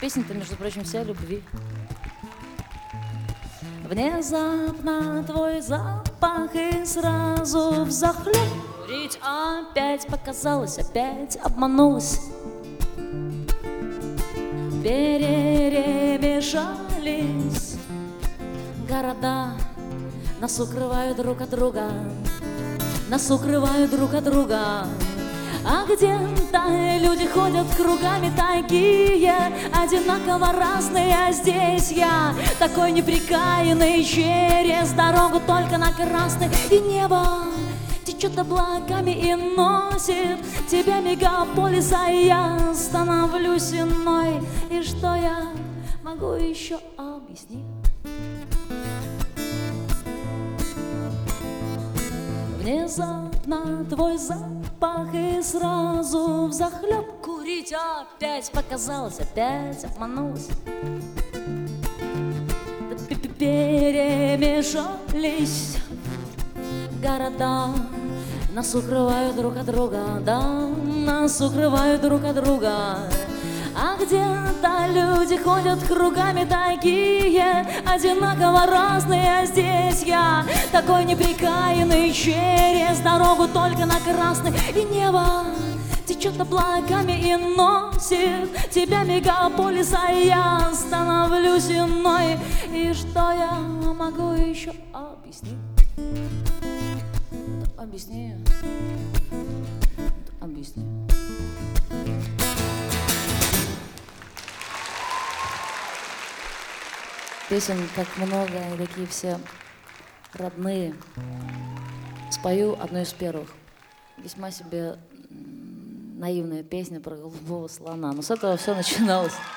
Песня-то, между прочим, вся о любви. Внезапно твой запах и сразу взахлеб. Курить опять показалось, опять обманулась. Перемешались города, нас укрывают друг от друга, нас укрывают друг от друга. А где-то люди ходят кругами такие, одинаково разные, а здесь я такой неприкаянный, через дорогу только на красный. И небо течет облаками и носит тебя мегаполис, а я становлюсь иной. И что я могу еще объяснить? Внезапно твой запах и сразу взахлеб. Курить опять показалось, опять обманулась. Перемешались города, нас укрывают друг от друга, да, нас укрывают друг от друга. А где-то люди ходят кругами такие, одинаково разные, а здесь я такой неприкаянный, через дорогу только на красный. И небо течет облаками и носит тебя мегаполис, а я становлюсь иной. И что я могу еще объяснить? Объясни. Объясни. Песен так много, и такие все родные. Спою одну из первых. Весьма себе наивная песня про голубого слона. Но с этого все начиналось.